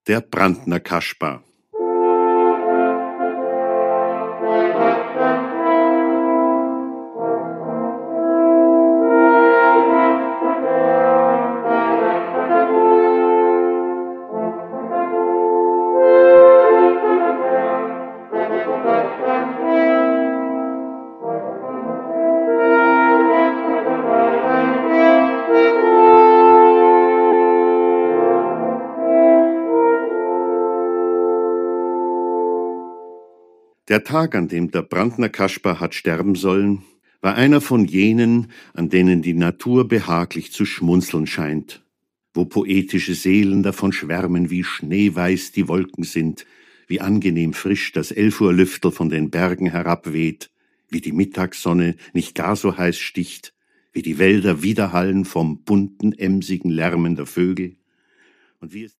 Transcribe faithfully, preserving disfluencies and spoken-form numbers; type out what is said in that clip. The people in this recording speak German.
Der Brandner Kasper. Der Tag, an dem der Brandner Kasper hat sterben sollen, war einer von jenen, an denen die Natur behaglich zu schmunzeln scheint, wo poetische Seelen davon schwärmen, wie schneeweiß die Wolken sind, wie angenehm frisch das Elfuhrlüftel von den Bergen herabweht, wie die Mittagssonne nicht gar so heiß sticht, wie die Wälder widerhallen vom bunten, emsigen Lärmen der Vögel und wie es